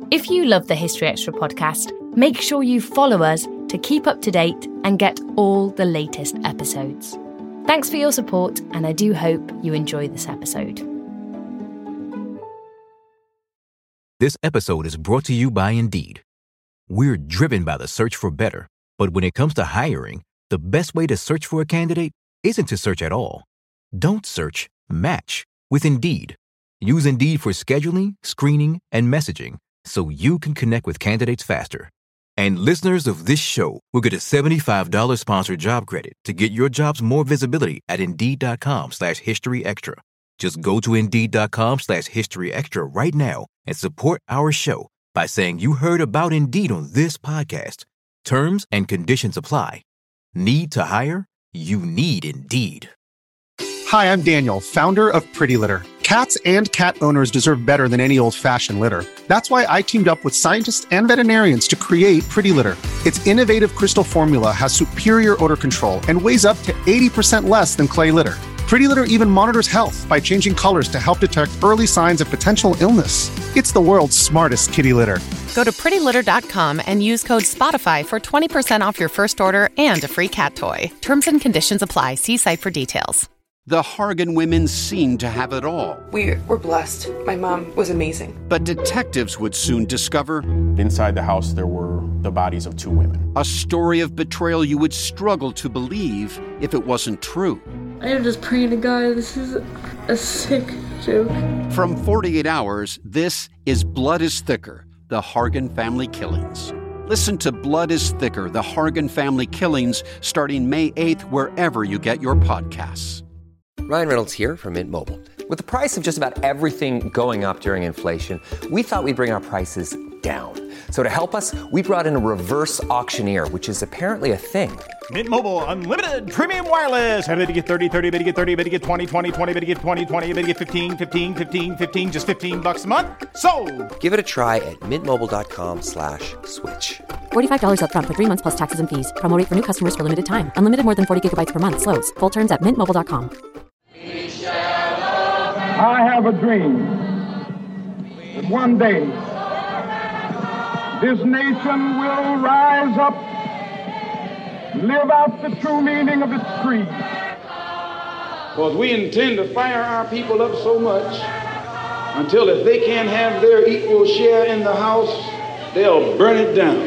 If you love the History Extra podcast, make sure you follow us to keep up to date and get all the latest episodes. Thanks for your support, and I do hope you enjoy this episode. This episode is brought to you by Indeed. We're driven by the search for better, but when it comes to hiring, the best way to search for a candidate isn't to search at all. Don't search, match with Indeed. Use Indeed for scheduling, screening, and messaging so you can connect with candidates faster. And listeners of this show will get a $75 sponsored job credit to get your jobs more visibility at Indeed.com/HistoryExtra. Just go to Indeed.com/HistoryExtra right now and support our show by saying you heard about Indeed on this podcast. Terms and conditions apply. Need to hire? You need Indeed. Hi, I'm Daniel, founder of Pretty Litter. Cats and cat owners deserve better than any old-fashioned litter. That's why I teamed up with scientists and veterinarians to create Pretty Litter. Its innovative crystal formula has superior odor control and weighs up to 80% less than clay litter. Pretty Litter even monitors health by changing colors to help detect early signs of potential illness. It's the world's smartest kitty litter. Go to prettylitter.com and use code SPOTIFY for 20% off your first order and a free cat toy. Terms and conditions apply. See site for details. The Hargan women seemed to have it all. We were blessed. My mom was amazing. But detectives would soon discover inside the house there were the bodies of 2 women. A story of betrayal you would struggle to believe if it wasn't true. I am just praying to God, this is a sick joke. From 48 Hours, this is Blood is Thicker, the Hargan family killings. Listen to Blood is Thicker, the Hargan family killings, starting May 8th, wherever you get your podcasts. Ryan Reynolds here from Mint Mobile. With the price of just about everything going up during inflation, we thought we'd bring our prices down. So to help us, we brought in a reverse auctioneer, which is apparently a thing. Mint Mobile Unlimited Premium Wireless. How to get 30, 30, bit to get 30, bit to get 20, 20, 20, bit to get 20, 20, bit to get 15, 15, 15, 15, just $15 a month? Sold! Give it a try at mintmobile.com/switch. $45 up front for 3 months plus taxes and fees. Promo rate for new customers for limited time. Unlimited more than 40 gigabytes per month. Slows full terms at mintmobile.com. I have a dream that one day this nation will rise up, live out the true meaning of its creed. Because we intend to fire our people up so much until if they can't have their equal share in the house, they'll burn it down.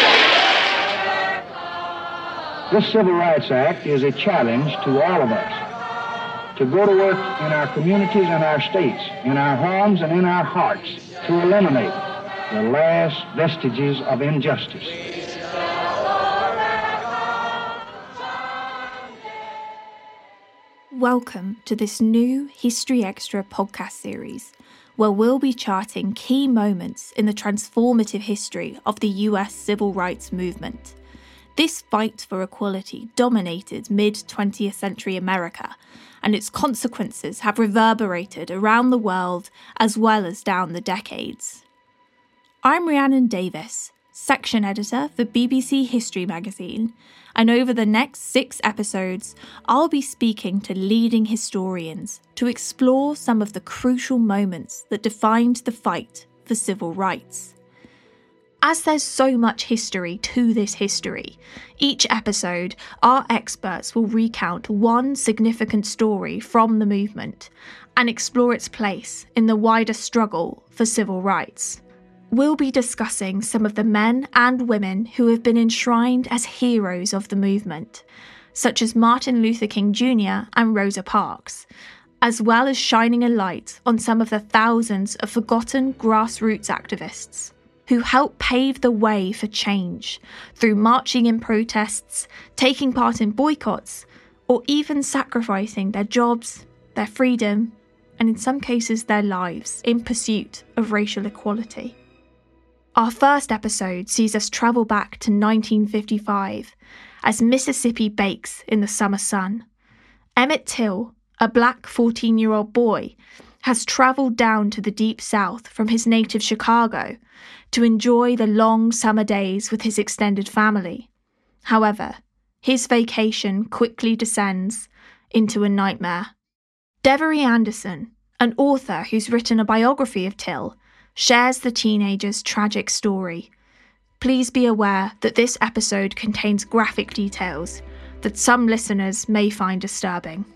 This Civil Rights Act is a challenge to all of us to go to work in our communities and our states, in our homes and in our hearts, to eliminate the last vestiges of injustice. Welcome to this new History Extra podcast series, where we'll be charting key moments in the transformative history of the US civil rights movement. This fight for equality dominated mid-20th century America, and its consequences have reverberated around the world as well as down the decades. I'm Rhiannon Davis, section editor for BBC History magazine, and over the next 6 episodes, I'll be speaking to leading historians to explore some of the crucial moments that defined the fight for civil rights. As there's so much history to this history, each episode, our experts will recount one significant story from the movement and explore its place in the wider struggle for civil rights. We'll be discussing some of the men and women who have been enshrined as heroes of the movement, such as Martin Luther King Jr. and Rosa Parks, as well as shining a light on some of the thousands of forgotten grassroots activists who helped pave the way for change through marching in protests, taking part in boycotts, or even sacrificing their jobs, their freedom, and in some cases their lives in pursuit of racial equality. Our first episode sees us travel back to 1955 as Mississippi bakes in the summer sun. Emmett Till, a black 14-year-old boy, has travelled down to the Deep South from his native Chicago to enjoy the long summer days with his extended family. However, his vacation quickly descends into a nightmare. Devery Anderson, an author who's written a biography of Till, shares the teenager's tragic story. Please be aware that this episode contains graphic details that some listeners may find disturbing.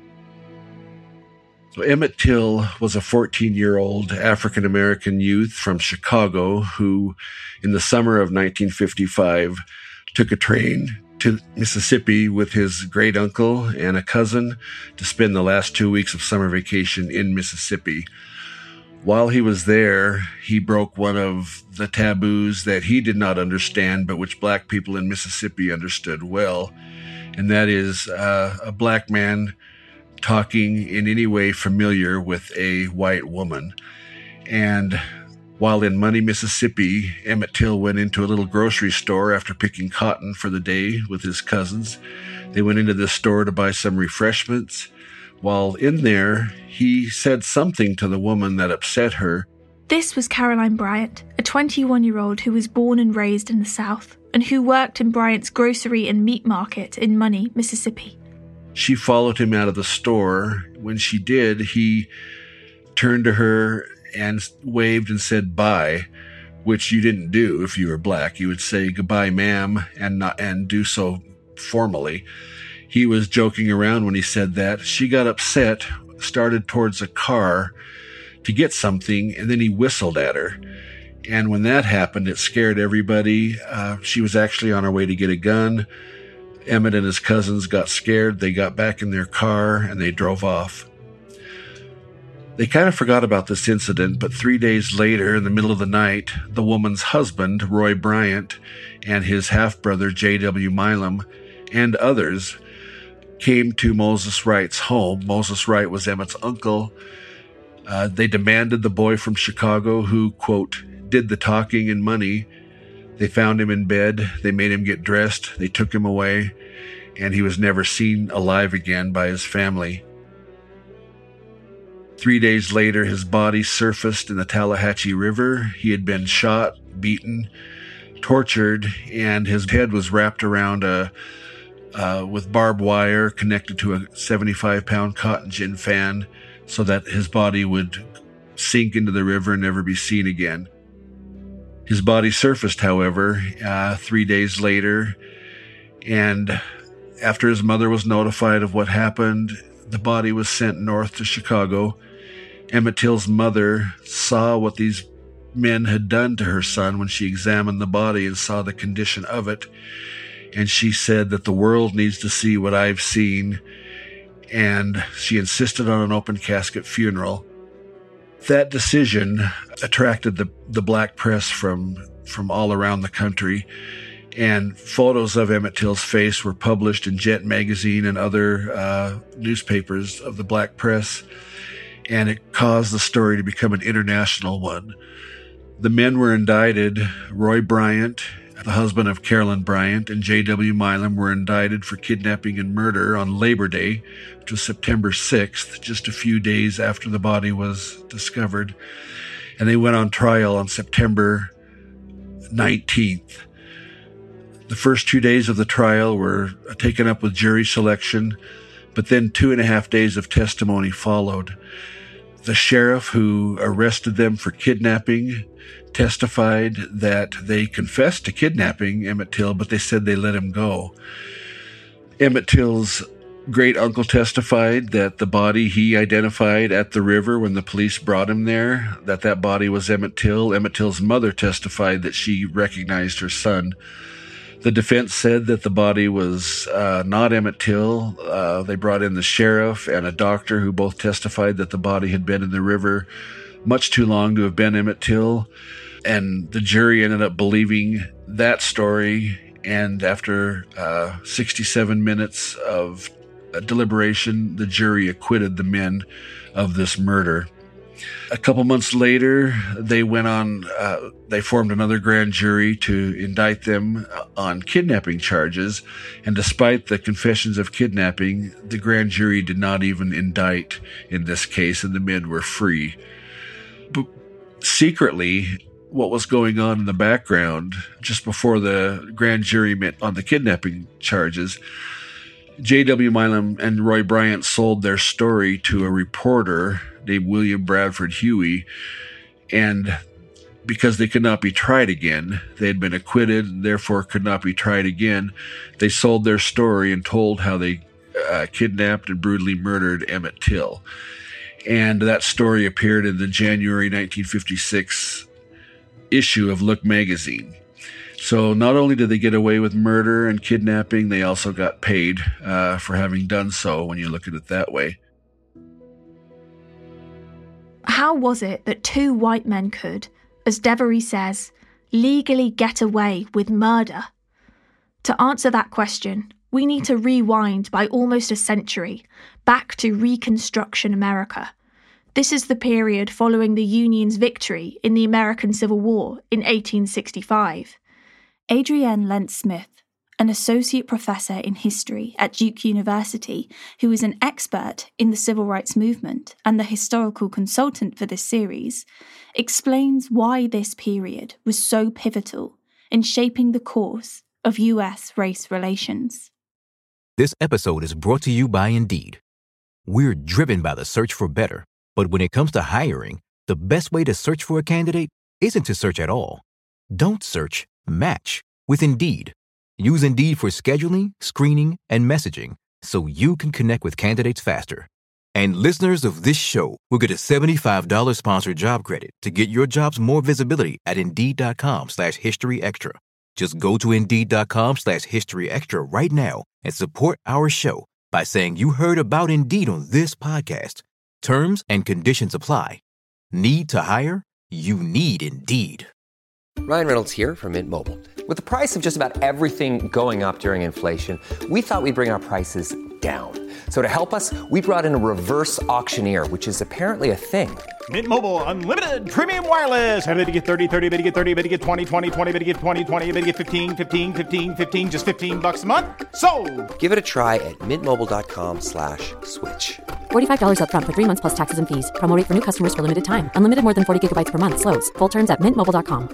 So Emmett Till was a 14-year-old African-American youth from Chicago who, in the summer of 1955, took a train to Mississippi with his great uncle and a cousin to spend the last 2 weeks of summer vacation in Mississippi. While he was there, he broke one of the taboos that he did not understand, but which black people in Mississippi understood well, and that is a black man talking in any way familiar with a white woman. And while in Money, Mississippi, Emmett Till went into a little grocery store after picking cotton for the day with his cousins. They went into this store to buy some refreshments. While in there, he said something to the woman that upset her. This was Caroline Bryant, a 21-year-old who was born and raised in the South and who worked in Bryant's grocery and meat market in Money, Mississippi. She followed him out of the store. When she did, he turned to her and waved and said bye, which you didn't do if you were black. You would say goodbye, ma'am, and do so formally. He was joking around when he said that. She got upset, started towards a car to get something, and then he whistled at her. And when that happened, it scared everybody. She was actually on her way to get a gun. Emmett and his cousins got scared. They got back in their car and they drove off. They kind of forgot about this incident, but 3 days later, in the middle of the night, the woman's husband, Roy Bryant, and his half-brother, J.W. Milam, and others came to Moses Wright's home. Moses Wright was Emmett's uncle. They demanded the boy from Chicago who, quote, did the talking and money. They found him in bed. They made him get dressed. They took him away, and he was never seen alive again by his family. 3 days later, his body surfaced in the Tallahatchie River. He had been shot, beaten, tortured, and his head was wrapped around with barbed wire connected to a 75-pound cotton gin fan so that his body would sink into the river and never be seen again. His body surfaced, however, 3 days later, and after his mother was notified of what happened, the body was sent north to Chicago. Emmett Till's mother saw what these men had done to her son when she examined the body and saw the condition of it, and she said that the world needs to see what I've seen, and she insisted on an open casket funeral. That decision attracted the black press from all around the country, and photos of Emmett Till's face were published in Jet magazine and other newspapers of the black press, and it caused the story to become an international one. The men were indicted. Roy Bryant, the husband of Carolyn Bryant, and J.W. Milam were indicted for kidnapping and murder on Labor Day, which was September 6th, just a few days after the body was discovered. And they went on trial on September 19th. The first 2 days of the trial were taken up with jury selection, but then 2.5 days of testimony followed. The sheriff who arrested them for kidnapping testified that they confessed to kidnapping Emmett Till, but they said they let him go. Emmett Till's great uncle testified that the body he identified at the river when the police brought him there, that body was Emmett Till. Emmett Till's mother testified that she recognized her son. The defense said that the body was not Emmett Till. They brought in the sheriff and a doctor who both testified that the body had been in the river much too long to have been Emmett Till. And the jury ended up believing that story. And after 67 minutes of deliberation, the jury acquitted the men of this murder. A couple months later, they formed another grand jury to indict them on kidnapping charges. And despite the confessions of kidnapping, the grand jury did not even indict in this case, and the men were free. But secretly, what was going on in the background just before the grand jury met on the kidnapping charges, J.W. Milam and Roy Bryant sold their story to a reporter named William Bradford Huey, and because they could not be tried again, they had been acquitted and therefore could not be tried again, they sold their story and told how they kidnapped and brutally murdered Emmett Till. And that story appeared in the January 1956 issue of Look magazine. So not only did they get away with murder and kidnapping, they also got paid for having done so when you look at it that way. How was it that two white men could, as Devery says, legally get away with murder? To answer that question, we need to rewind by almost a century, back to Reconstruction America. This is the period following the Union's victory in the American Civil War in 1865. Adrienne Lentz-Smith, an associate professor in history at Duke University, who is an expert in the civil rights movement and the historical consultant for this series, explains why this period was so pivotal in shaping the course of US race relations. This episode is brought to you by Indeed. We're driven by the search for better, but when it comes to hiring, the best way to search for a candidate isn't to search at all. Don't search, match with Indeed. Use Indeed for scheduling, screening, and messaging so you can connect with candidates faster. And listeners of this show will get a $75 sponsored job credit to get your jobs more visibility at Indeed.com/HistoryExtra. Just go to Indeed.com/HistoryExtra right now and support our show by saying you heard about Indeed on this podcast. Terms and conditions apply. Need to hire? You need Indeed. Ryan Reynolds here from Mint Mobile. With the price of just about everything going up during inflation, we thought we'd bring our prices down. So to help us, we brought in a reverse auctioneer, which is apparently a thing. Mint Mobile Unlimited Premium Wireless. How to get 30, 30, how to get 30, how to get 20, 20, 20, how to get 20, 20, how to get 15, 15, 15, 15, just $15 a month? Sold! Give it a try at mintmobile.com/switch. $45 up front for 3 months plus taxes and fees. Promo rate for new customers for limited time. Unlimited more than 40 gigabytes per month. Slows full terms at mintmobile.com.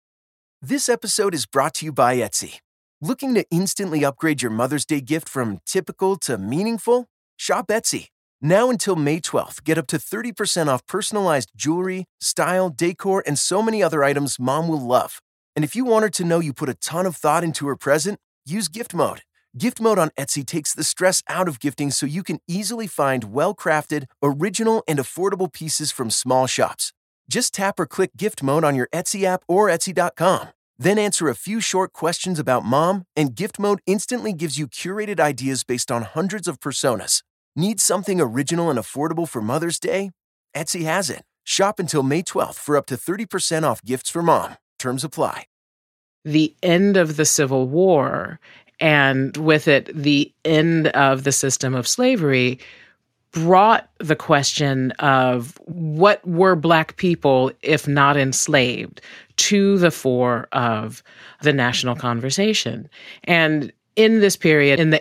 This episode is brought to you by Etsy. Looking to instantly upgrade your Mother's Day gift from typical to meaningful? Shop Etsy. Now until May 12th, get up to 30% off personalized jewelry, style, decor, and so many other items Mom will love. And if you want her to know you put a ton of thought into her present, use Gift Mode. Gift Mode on Etsy takes the stress out of gifting so you can easily find well-crafted, original, and affordable pieces from small shops. Just tap or click Gift Mode on your Etsy app or Etsy.com. Then answer a few short questions about Mom, and Gift Mode instantly gives you curated ideas based on hundreds of personas. Need something original and affordable for Mother's Day? Etsy has it. Shop until May 12th for up to 30% off gifts for Mom. Terms apply. The end of the Civil War, and with it, the end of the system of slavery, brought the question of what were Black people, if not enslaved, to the fore of the national conversation. And in this period, in the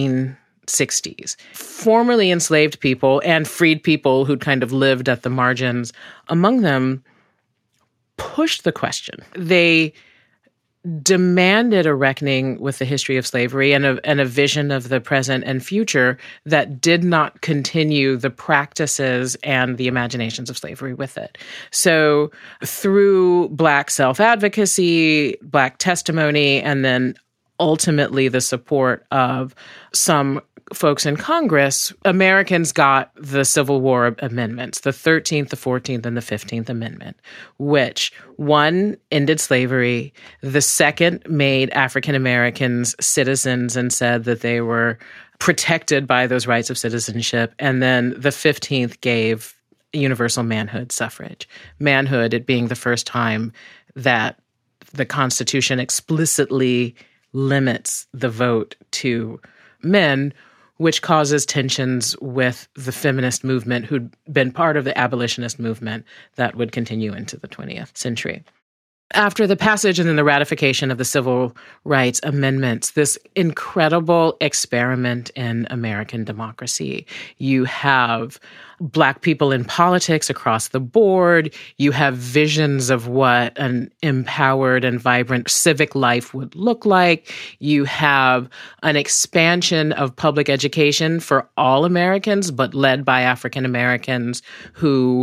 1860s, formerly enslaved people and freed people who'd kind of lived at the margins among them pushed the question. They demanded a reckoning with the history of slavery and a vision of the present and future that did not continue the practices and the imaginations of slavery with it. So through Black self-advocacy, Black testimony, and then ultimately the support of some folks in Congress, Americans got the Civil War amendments, the 13th, the 14th, and the 15th Amendment, which, one, ended slavery, the second made African Americans citizens and said that they were protected by those rights of citizenship, and then the 15th gave universal manhood suffrage. Manhood, it being the first time that the Constitution explicitly limits the vote to men, which causes tensions with the feminist movement who'd been part of the abolitionist movement that would continue into the 20th century. After the passage and then the ratification of the Civil Rights Amendments, this incredible experiment in American democracy, you have Black people in politics across the board. You have visions of what an empowered and vibrant civic life would look like. You have an expansion of public education for all Americans, but led by African Americans who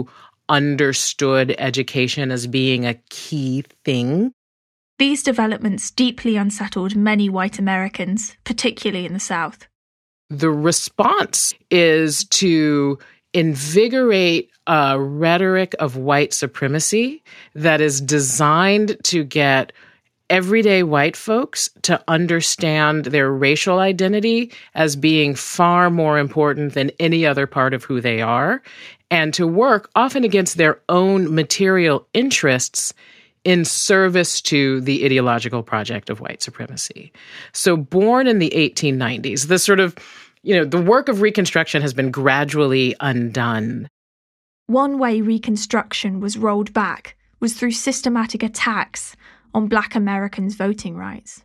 understood education as being a key thing. These developments deeply unsettled many white Americans, particularly in the South. The response is to invigorate a rhetoric of white supremacy that is designed to get everyday white folks to understand their racial identity as being far more important than any other part of who they are, and to work often against their own material interests in service to the ideological project of white supremacy. So born in the 1890s, the sort of, the work of Reconstruction has been gradually undone. One way Reconstruction was rolled back was through systematic attacks on Black Americans' voting rights.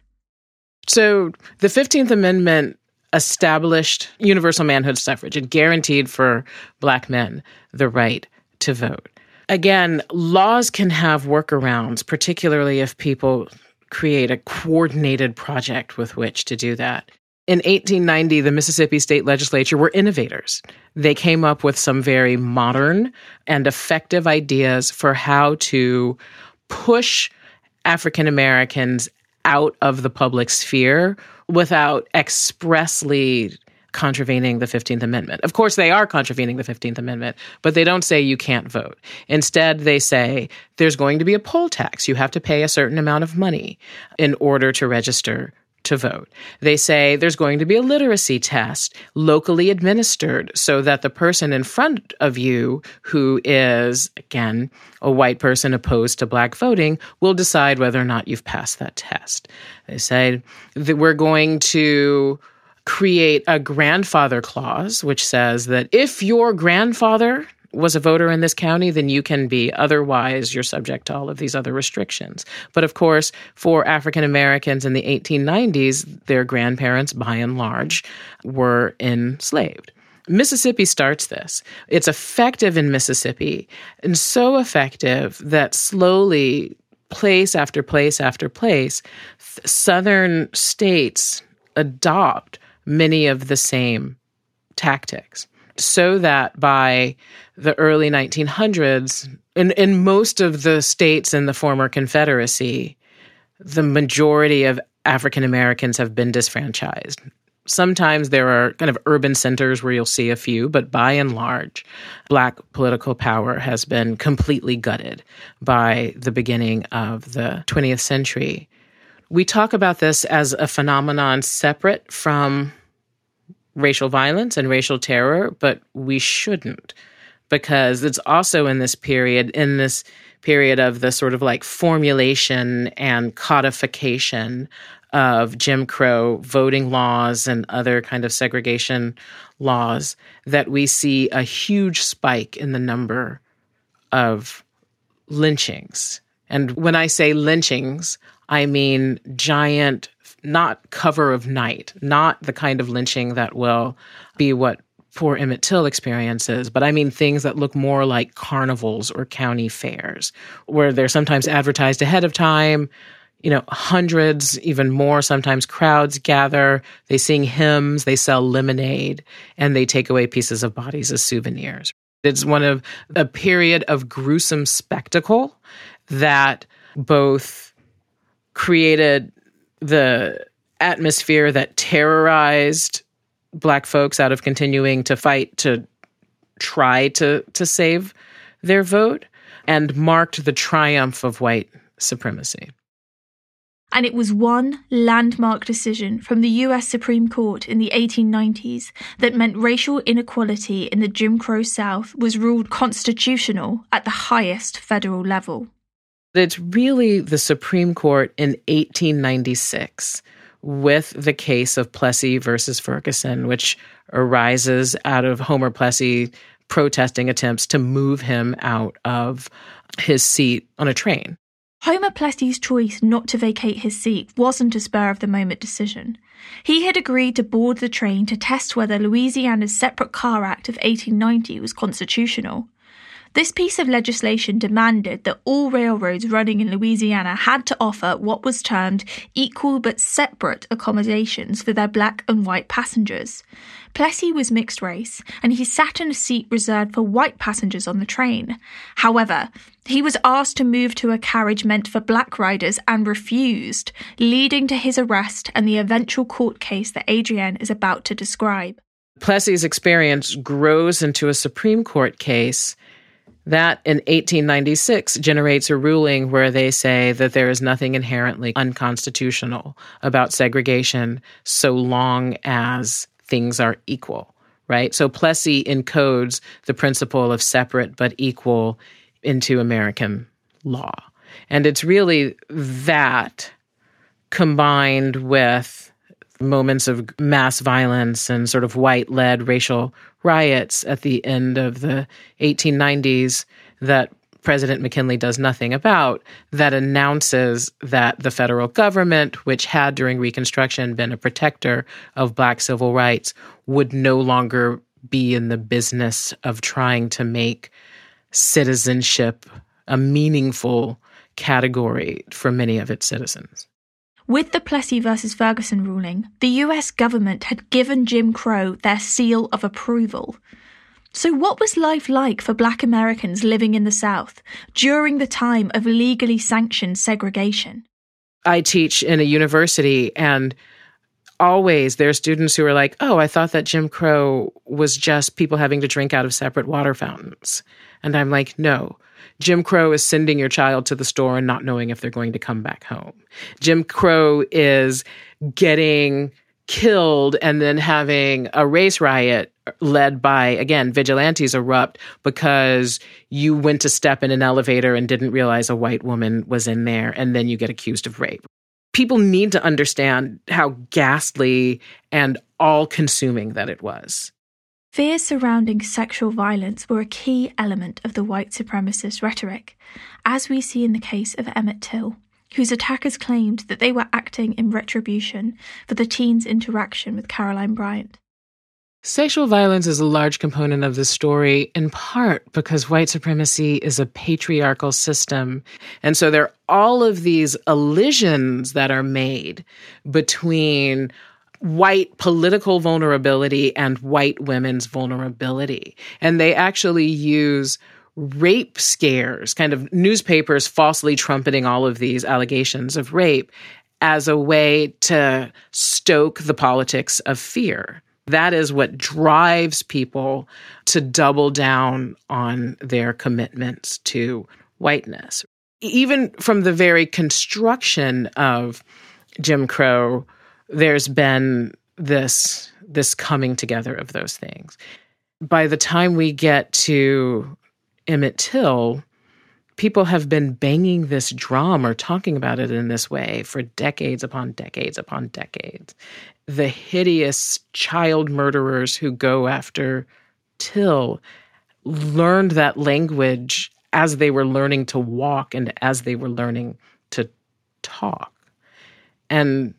So the 15th Amendment established universal manhood suffrage. It guaranteed for Black men the right to vote. Again, laws can have workarounds, particularly if people create a coordinated project with which to do that. In 1890, the Mississippi State Legislature were innovators. They came up with some very modern and effective ideas for how to push African Americans out of the public sphere without expressly contravening the 15th Amendment. Of course, they are contravening the 15th Amendment, but they don't say you can't vote. Instead, they say there's going to be a poll tax. You have to pay a certain amount of money in order to register to vote. They say there's going to be a literacy test locally administered so that the person in front of you who is, again, a white person opposed to Black voting will decide whether or not you've passed that test. They say that we're going to create a grandfather clause, which says that if your grandfather was a voter in this county, then you can be. Otherwise, you're subject to all of these other restrictions. But of course, for African Americans in the 1890s, their grandparents, by and large, were enslaved. Mississippi starts this. It's effective in Mississippi, and so effective that slowly, place after place after place, Southern states adopt many of the same tactics. So that by the early 1900s, in most of the states in the former Confederacy, the majority of African Americans have been disfranchised. Sometimes there are kind of urban centers where you'll see a few, but by and large, Black political power has been completely gutted by the beginning of the 20th century. We talk about this as a phenomenon separate from racial violence and racial terror, but we shouldn't, because it's also in this period of the sort of like formulation and codification of Jim Crow voting laws and other kind of segregation laws that we see a huge spike in the number of lynchings. And when I say lynchings, I mean giant, not cover of night, not the kind of lynching that will be what poor Emmett Till experiences, but I mean things that look more like carnivals or county fairs, where they're sometimes advertised ahead of time. Hundreds, even more, sometimes crowds gather, they sing hymns, they sell lemonade, and they take away pieces of bodies as souvenirs. It's one of a period of gruesome spectacle that both created the atmosphere that terrorized Black folks out of continuing to fight to try to save their vote, and marked the triumph of white supremacy. And it was one landmark decision from the US Supreme Court in the 1890s that meant racial inequality in the Jim Crow South was ruled constitutional at the highest federal level. It's really the Supreme Court in 1896 with the case of Plessy versus Ferguson, which arises out of Homer Plessy protesting attempts to move him out of his seat on a train. Homer Plessy's choice not to vacate his seat wasn't a spur-of-the-moment decision. He had agreed to board the train to test whether Louisiana's Separate Car Act of 1890 was constitutional. This piece of legislation demanded that all railroads running in Louisiana had to offer what was termed equal but separate accommodations for their black and white passengers. Plessy was mixed race, and he sat in a seat reserved for white passengers on the train. However, he was asked to move to a carriage meant for black riders and refused, leading to his arrest and the eventual court case that Adrienne is about to describe. Plessy's experience grows into a Supreme Court case that in 1896 generates a ruling where they say that there is nothing inherently unconstitutional about segregation so long as things are equal, right? So Plessy encodes the principle of separate but equal into American law. And it's really that combined with moments of mass violence and sort of white-led racial riots at the end of the 1890s that President McKinley does nothing about, that announces that the federal government, which had during Reconstruction been a protector of Black civil rights, would no longer be in the business of trying to make citizenship a meaningful category for many of its citizens. With the Plessy versus Ferguson ruling, the US government had given Jim Crow their seal of approval. So what was life like for Black Americans living in the South during the time of legally sanctioned segregation? I teach in a university, and always there are students who are like, oh, I thought that Jim Crow was just people having to drink out of separate water fountains. And I'm like, no. Jim Crow is sending your child to the store and not knowing if they're going to come back home. Jim Crow is getting killed and then having a race riot led by, again, vigilantes erupt because you went to step in an elevator and didn't realize a white woman was in there, and then you get accused of rape. People need to understand how ghastly and all-consuming that it was. Fears surrounding sexual violence were a key element of the white supremacist rhetoric, as we see in the case of Emmett Till, whose attackers claimed that they were acting in retribution for the teen's interaction with Caroline Bryant. Sexual violence is a large component of the story, in part because white supremacy is a patriarchal system. And so there are all of these elisions that are made between white political vulnerability and white women's vulnerability. And they actually use rape scares, kind of newspapers falsely trumpeting all of these allegations of rape as a way to stoke the politics of fear. That is what drives people to double down on their commitments to whiteness. Even from the very construction of Jim Crow, there's been this coming together of those things. By the time we get to Emmett Till, people have been banging this drum or talking about it in this way for decades upon decades upon decades. The hideous child murderers who go after Till learned that language as they were learning to walk and as they were learning to talk. And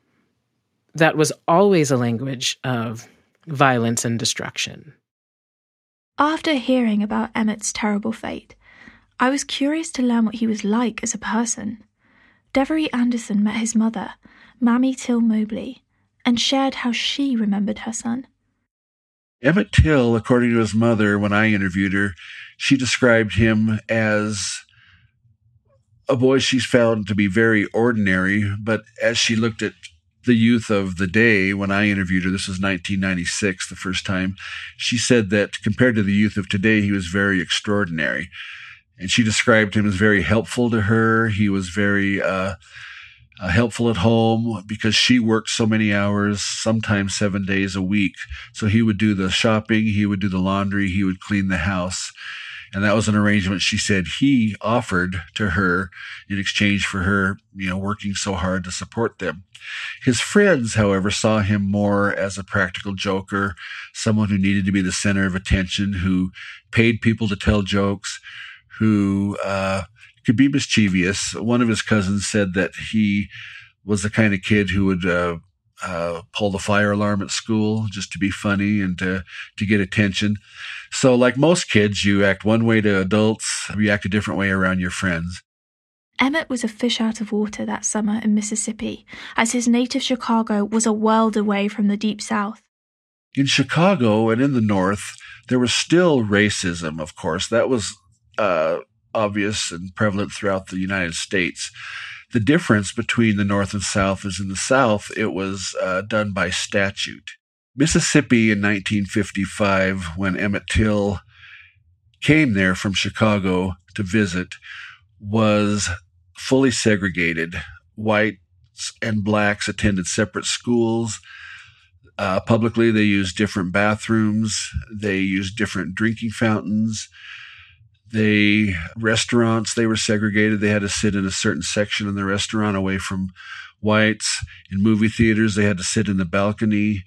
that was always a language of violence and destruction. After hearing about Emmett's terrible fate, I was curious to learn what he was like as a person. Devery Anderson met his mother, Mamie Till Mobley, and shared how she remembered her son. Emmett Till, according to his mother, when I interviewed her, she described him as a boy she's found to be very ordinary, but as she looked at the youth of the day, when I interviewed her, this was 1996, the first time, she said that compared to the youth of today, he was very extraordinary. And she described him as very helpful to her. He was very helpful at home because she worked so many hours, sometimes 7 days a week. So he would do the shopping, he would do the laundry, he would clean the house. And that was an arrangement she said he offered to her in exchange for her, working so hard to support them. His friends, however, saw him more as a practical joker, someone who needed to be the center of attention, who paid people to tell jokes, who could be mischievous. One of his cousins said that he was the kind of kid who would pull the fire alarm at school just to be funny and to get attention. So like most kids, you act one way to adults, you act a different way around your friends. Emmett was a fish out of water that summer in Mississippi, as his native Chicago was a world away from the Deep South. In Chicago and in the North, there was still racism, of course. That was obvious and prevalent throughout the United States. The difference between the North and South is in the South, it was done by statute. Mississippi in 1955, when Emmett Till came there from Chicago to visit, was fully segregated. Whites and blacks attended separate schools. Publicly, they used different bathrooms. They used different drinking fountains. Restaurants, they were segregated. They had to sit in a certain section in the restaurant away from whites. In movie theaters, they had to sit in the balcony.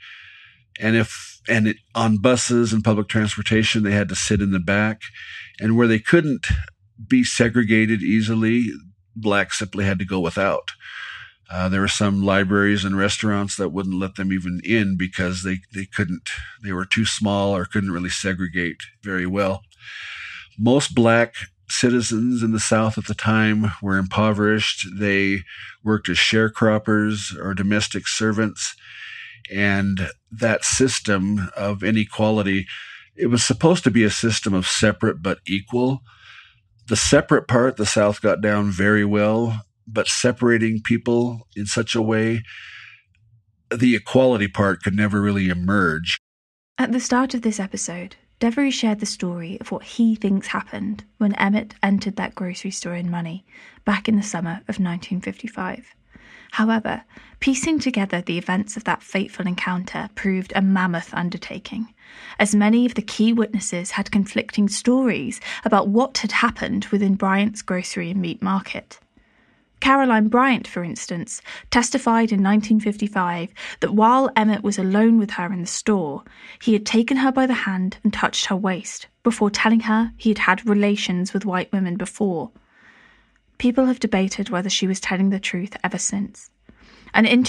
On buses and public transportation, they had to sit in the back. And where they couldn't be segregated easily, blacks simply had to go without. There were some libraries and restaurants that wouldn't let them even in because they were too small or couldn't really segregate very well. Most black citizens in the South at the time were impoverished. They worked as sharecroppers or domestic servants. And that system of inequality, it was supposed to be a system of separate but equal. The separate part, the South got down very well, but separating people in such a way, the equality part could never really emerge. At the start of this episode, Devery shared the story of what he thinks happened when Emmett entered that grocery store in money back in the summer of 1955. However, piecing together the events of that fateful encounter proved a mammoth undertaking, as many of the key witnesses had conflicting stories about what had happened within Bryant's grocery and meat market. Caroline Bryant, for instance, testified in 1955 that while Emmett was alone with her in the store, he had taken her by the hand and touched her waist before telling her he had had relations with white women before. People have debated whether she was telling the truth ever since. And in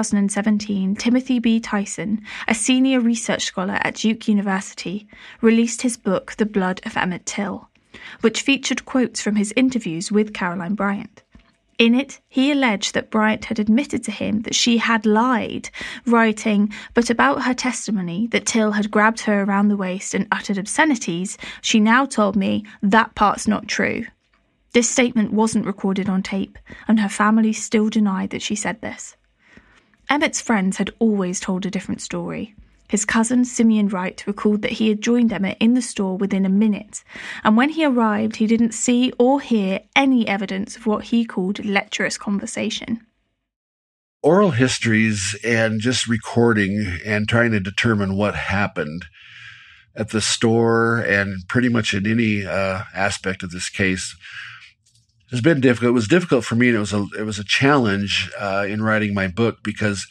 2017, Timothy B. Tyson, a senior research scholar at Duke University, released his book, The Blood of Emmett Till, which featured quotes from his interviews with Caroline Bryant. In it, he alleged that Bryant had admitted to him that she had lied, writing, "But about her testimony that Till had grabbed her around the waist and uttered obscenities, she now told me that part's not true." This statement wasn't recorded on tape, and her family still denied that she said this. Emmett's friends had always told a different story. His cousin, Simeon Wright, recalled that he had joined Emmett in the store within a minute, and when he arrived, he didn't see or hear any evidence of what he called lecherous conversation. Oral histories and just recording and trying to determine what happened at the store and pretty much in any aspect of this case has been difficult. It was difficult for me, and it was a challenge in writing my book because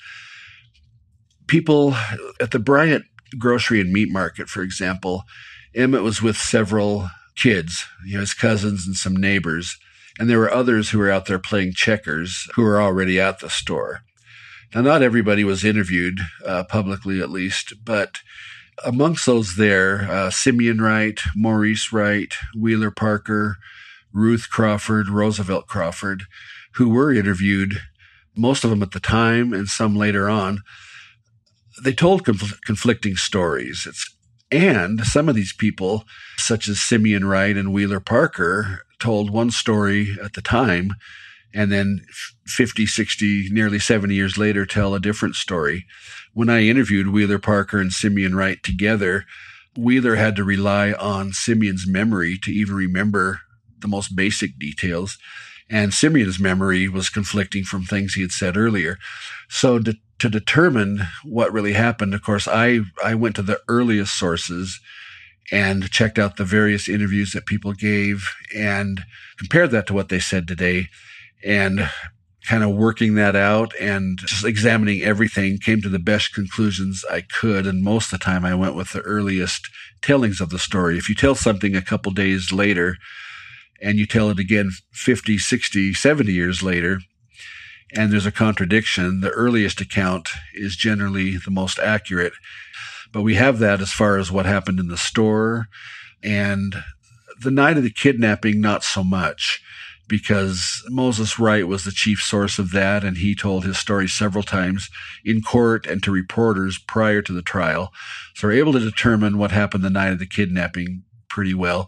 people at the Bryant grocery and meat market, for example, Emmett was with several kids, his cousins and some neighbors, and there were others who were out there playing checkers who were already at the store. Now, not everybody was interviewed, publicly at least, but amongst those there, Simeon Wright, Maurice Wright, Wheeler Parker, Ruth Crawford, Roosevelt Crawford, who were interviewed, most of them at the time and some later on, they told conflicting stories. And some of these people, such as Simeon Wright and Wheeler Parker, told one story at the time, and then 50, 60, nearly 70 years later tell a different story. When I interviewed Wheeler Parker and Simeon Wright together, Wheeler had to rely on Simeon's memory to even remember the most basic details, and Simeon's memory was conflicting from things he had said earlier. So to determine what really happened, of course, I went to the earliest sources and checked out the various interviews that people gave and compared that to what they said today, and kind of working that out and just examining everything, came to the best conclusions I could. And most of the time I went with the earliest tellings of the story. If you tell something a couple days later and you tell it again 50, 60, 70 years later, and there's a contradiction. The earliest account is generally the most accurate, but we have that as far as what happened in the store. And the night of the kidnapping, not so much, because Moses Wright was the chief source of that, and he told his story several times in court and to reporters prior to the trial. So we're able to determine what happened the night of the kidnapping pretty well.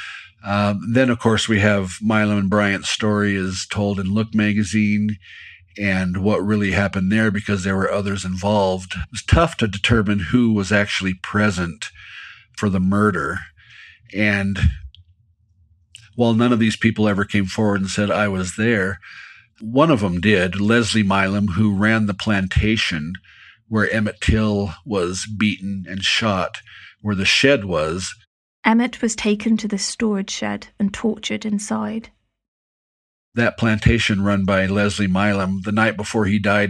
Then, of course, we have Milam and Bryant's story is told in Look magazine, and what really happened there, because there were others involved. It was tough to determine who was actually present for the murder. And while none of these people ever came forward and said, I was there, one of them did, Leslie Milam, who ran the plantation where Emmett Till was beaten and shot, where the shed was. Emmett was taken to the storage shed and tortured inside. That plantation run by Leslie Milam, the night before he died,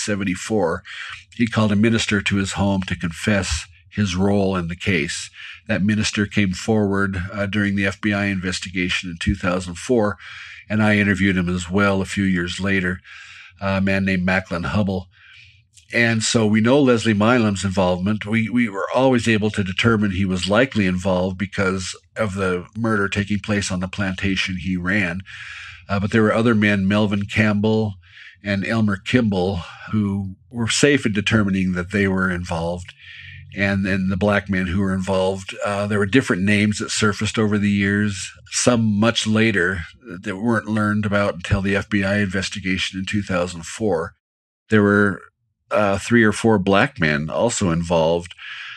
1974, he called a minister to his home to confess his role in the case. That minister came forward during the FBI investigation in 2004, and I interviewed him as well a few years later, a man named Macklin Hubble. And so we know Leslie Milam's involvement. We were always able to determine he was likely involved because of the murder taking place on the plantation he ran. But there were other men, Melvin Campbell and Elmer Kimball, who were safe in determining that they were involved. And then the black men who were involved, there were different names that surfaced over the years, some much later that weren't learned about until the FBI investigation in 2004. There were 3 or 4 black men also involved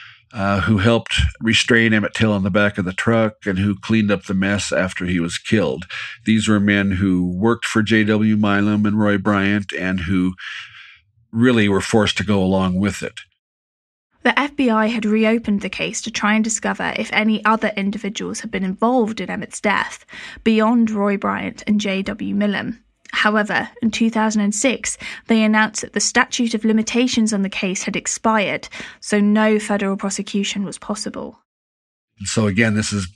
who helped restrain Emmett Till on the back of the truck and who cleaned up the mess after he was killed. These were men who worked for J.W. Milam and Roy Bryant and who really were forced to go along with it. The FBI had reopened the case to try and discover if any other individuals had been involved in Emmett's death beyond Roy Bryant and J.W. Milam. However, in 2006, they announced that the statute of limitations on the case had expired, so no federal prosecution was possible. And so again, this is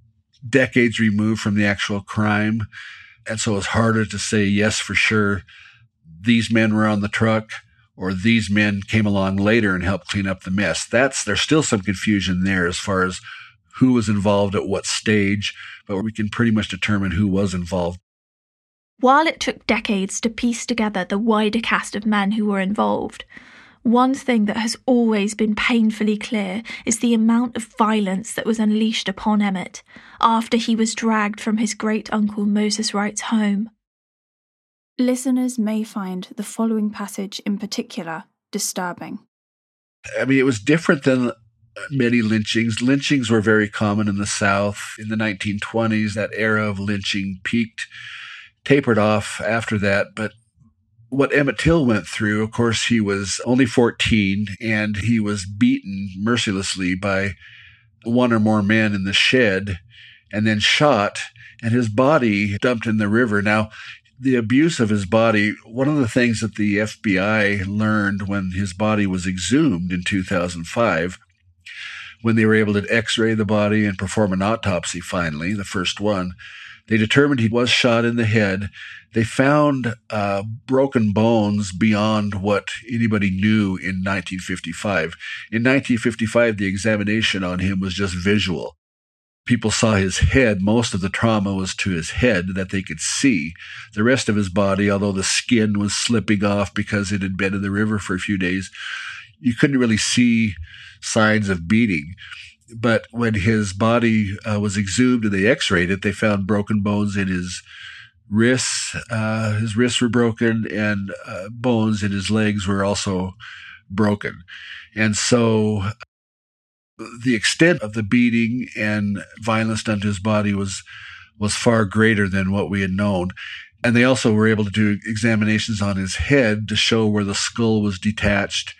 decades removed from the actual crime, and so it's harder to say, yes, for sure, these men were on the truck, or these men came along later and helped clean up the mess. There's still some confusion there as far as who was involved at what stage, but we can pretty much determine who was involved. While it took decades to piece together the wider cast of men who were involved, one thing that has always been painfully clear is the amount of violence that was unleashed upon Emmett after he was dragged from his great-uncle Moses Wright's home. Listeners may find the following passage in particular disturbing. I mean, it was different than many lynchings. Lynchings were very common in the South. In the 1920s, that era of lynching peaked, tapered off after that. But what Emmett Till went through, of course, he was only 14, and he was beaten mercilessly by 1 or more men in the shed and then shot, and his body dumped in the river. Now, the abuse of his body, one of the things that the FBI learned when his body was exhumed in 2005, when they were able to x-ray the body and perform an autopsy finally, the first one, they determined he was shot in the head. They found broken bones beyond what anybody knew in 1955. In 1955, the examination on him was just visual. People saw his head. Most of the trauma was to his head that they could see. The rest of his body, although the skin was slipping off because it had been in the river for a few days, you couldn't really see signs of beating. But when his body was exhumed and they x-rayed it, they found broken bones in his wrists. His wrists were broken, and bones in his legs were also broken. And so the extent of the beating and violence done to his body was far greater than what we had known. And they also were able to do examinations on his head to show where the skull was detached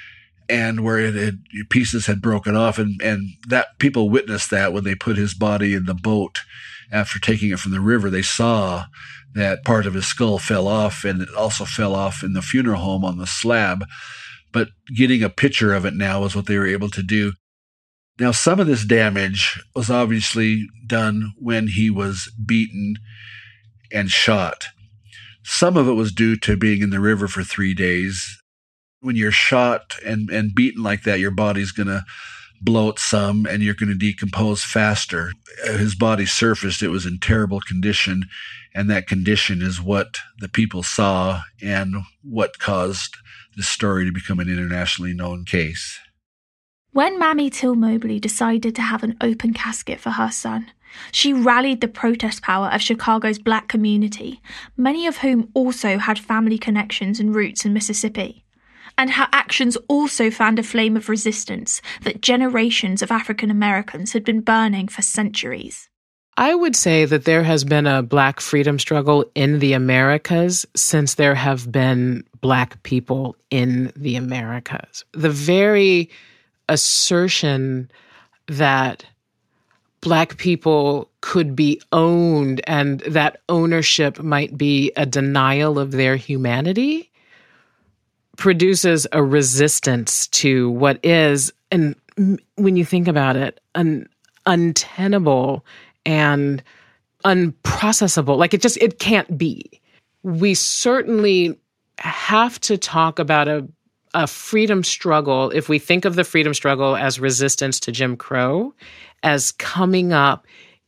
and where pieces had broken off. And that people witnessed that when they put his body in the boat after taking it from the river. They saw that part of his skull fell off, and it also fell off in the funeral home on the slab. But getting a picture of it now is what they were able to do. Now, some of this damage was obviously done when he was beaten and shot. Some of it was due to being in the river for 3 days. When you're shot and beaten like that, your body's going to bloat some and you're going to decompose faster. His body surfaced. It was in terrible condition, and that condition is what the people saw and what caused this story to become an internationally known case. When Mamie Till Mobley decided to have an open casket for her son, she rallied the protest power of Chicago's black community, many of whom also had family connections and roots in Mississippi. And her actions also fanned a flame of resistance that generations of African Americans had been burning for centuries. I would say that there has been a Black freedom struggle in the Americas since there have been Black people in the Americas. The very assertion that Black people could be owned and that ownership might be a denial of their humanity produces a resistance to what is, and when you think about it, an untenable and unprocessable. Like it can't be. We certainly have to talk about a freedom struggle, if we think of the freedom struggle as resistance to Jim Crow, as coming up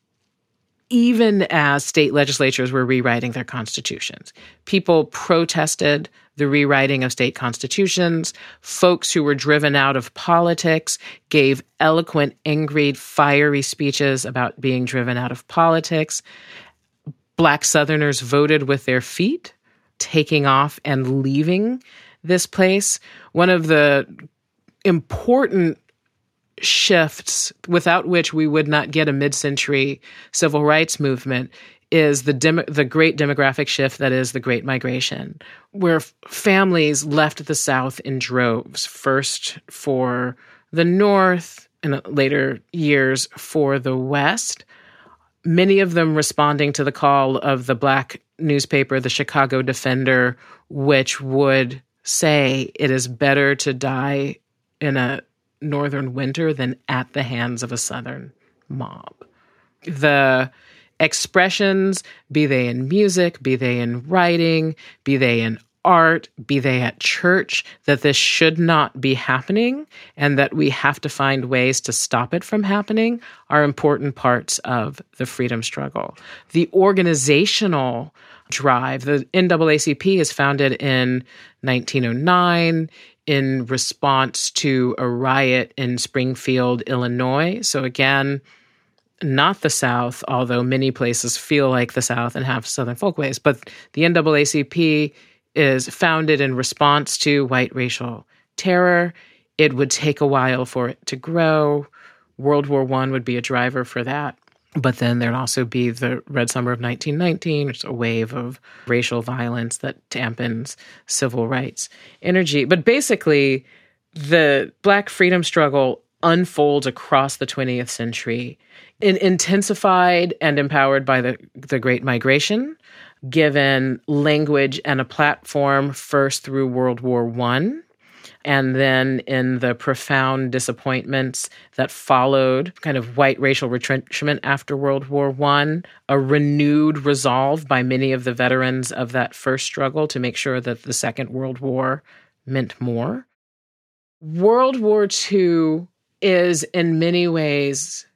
even as state legislatures were rewriting their constitutions. People protested the rewriting of state constitutions. Folks who were driven out of politics gave eloquent, angry, fiery speeches about being driven out of politics. Black Southerners voted with their feet, taking off and leaving this place. One of the important shifts without which we would not get a mid-century civil rights movement is the great demographic shift that is the Great Migration, where families left the South in droves, first for the North, in later years for the West, many of them responding to the call of the Black newspaper, the Chicago Defender, which would say it is better to die in a northern winter than at the hands of a southern mob. The expressions, be they in music, be they in writing, be they in art, be they at church, that this should not be happening and that we have to find ways to stop it from happening are important parts of the freedom struggle. The organizational drive, the NAACP is founded in 1909 in response to a riot in Springfield, Illinois. So again, not the South, although many places feel like the South and have Southern folkways, but the NAACP is founded in response to white racial terror. It would take a while for it to grow. World War I would be a driver for that. But then there'd also be the Red Summer of 1919, which is a wave of racial violence that dampens civil rights energy. But basically, the Black freedom struggle unfolds across the 20th century, intensified and empowered by the Great Migration, given language and a platform first through World War I, and then in the profound disappointments that followed kind of white racial retrenchment after World War I, a renewed resolve by many of the veterans of that first struggle to make sure that the Second World War meant more. World War II is in many ways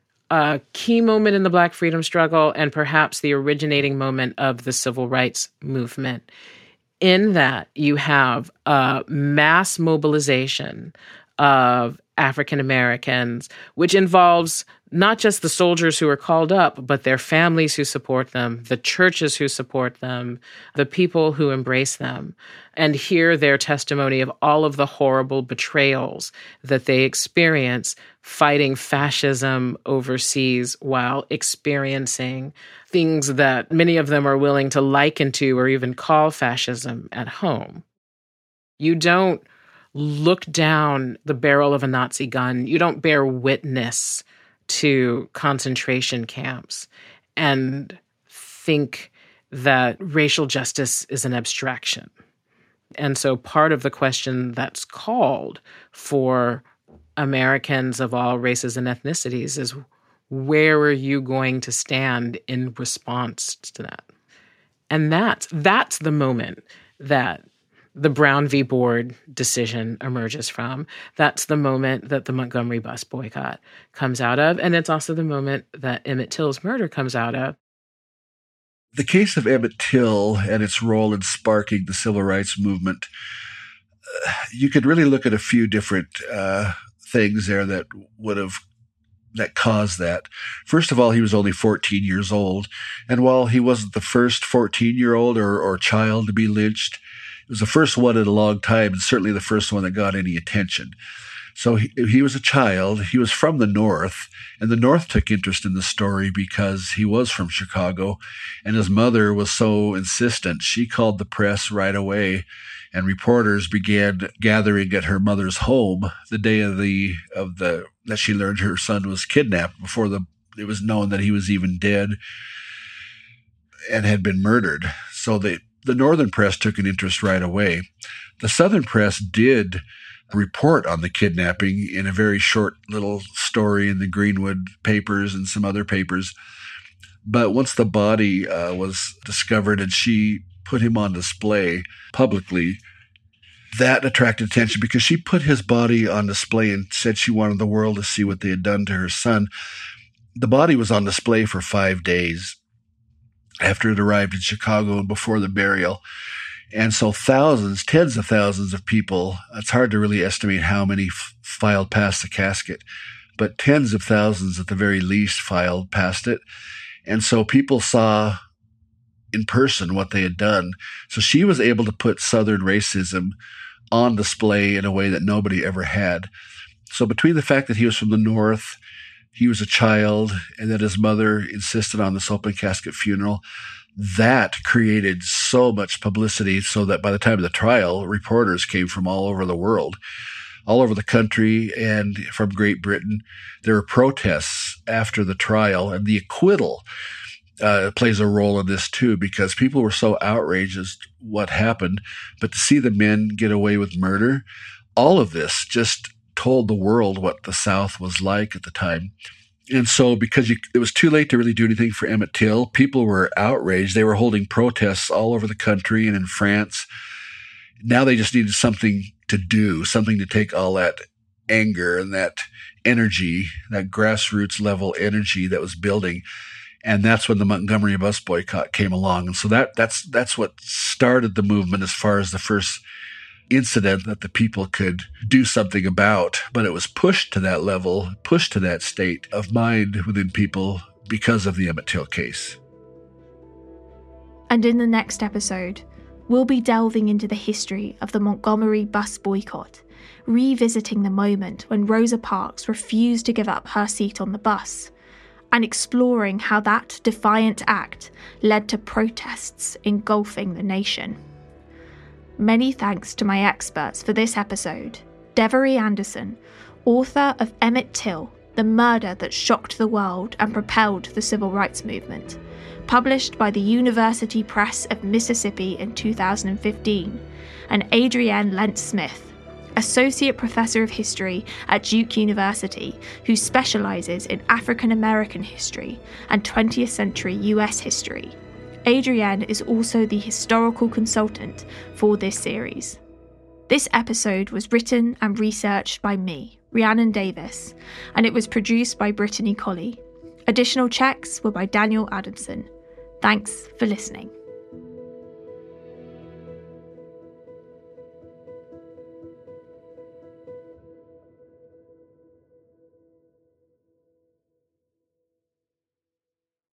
a key moment in the Black freedom struggle and perhaps the originating moment of the civil rights movement. In that you have a mass mobilization of African Americans, which involves not just the soldiers who are called up, but their families who support them, the churches who support them, the people who embrace them, and hear their testimony of all of the horrible betrayals that they experience fighting fascism overseas while experiencing things that many of them are willing to liken to or even call fascism at home. You don't look down the barrel of a Nazi gun. You don't bear witness to concentration camps and think that racial justice is an abstraction. And so part of the question that's called for Americans of all races and ethnicities is, where are you going to stand in response to that? And that's the moment that the Brown v. Board decision emerges from. That's the moment that the Montgomery bus boycott comes out of. And it's also the moment that Emmett Till's murder comes out of. The case of Emmett Till and its role in sparking the civil rights movement, you could really look at a few different things there that caused that. First of all, he was only 14 years old. And while he wasn't the first 14-year-old or child to be lynched, it was the first one in a long time, and certainly the first one that got any attention. So he was a child. He was from the North, and the North took interest in the story because he was from Chicago, and his mother was so insistent. She called the press right away, and reporters began gathering at her mother's home the day that she learned her son was kidnapped, before it was known that he was even dead and had been murdered. So the Northern press took an interest right away. The Southern press did report on the kidnapping in a very short little story in the Greenwood papers and some other papers. But once the body was discovered and she put him on display publicly, that attracted attention because she put his body on display and said she wanted the world to see what they had done to her son. The body was on display for 5 days after it arrived in Chicago and before the burial. And so thousands, tens of thousands of people, it's hard to really estimate how many filed past the casket, but tens of thousands at the very least filed past it. And so people saw in person what they had done. So she was able to put Southern racism on display in a way that nobody ever had. So between the fact that he was from the North, he was a child, and that his mother insisted on this open casket funeral, that created so much publicity so that by the time of the trial, reporters came from all over the world, all over the country and from Great Britain. There were protests after the trial, and the acquittal plays a role in this too, because people were so outraged as what happened. But to see the men get away with murder, all of this just told the world what the South was like at the time. And so because it was too late to really do anything for Emmett Till, people were outraged. They were holding protests all over the country and in France. Now they just needed something to do, something to take all that anger and that energy, that grassroots level energy that was building. And that's when the Montgomery bus boycott came along. And so that's what started the movement as far as the first incident that the people could do something about. But it was pushed to that level, pushed to that state of mind within people because of the Emmett Till case. And in the next episode, we'll be delving into the history of the Montgomery bus boycott, revisiting the moment when Rosa Parks refused to give up her seat on the bus, and exploring how that defiant act led to protests engulfing the nation. Many thanks to my experts for this episode: Devery Anderson, author of Emmett Till, The Murder That Shocked the World and Propelled the Civil Rights Movement, published by the University Press of Mississippi in 2015, and Adrienne Lentz-Smith, Associate Professor of History at Duke University, who specialises in African American history and 20th century US history. Adrienne is also the historical consultant for this series. This episode was written and researched by me, Rhiannon Davis, and it was produced by Brittany Colley. Additional checks were by Daniel Adamson. Thanks for listening.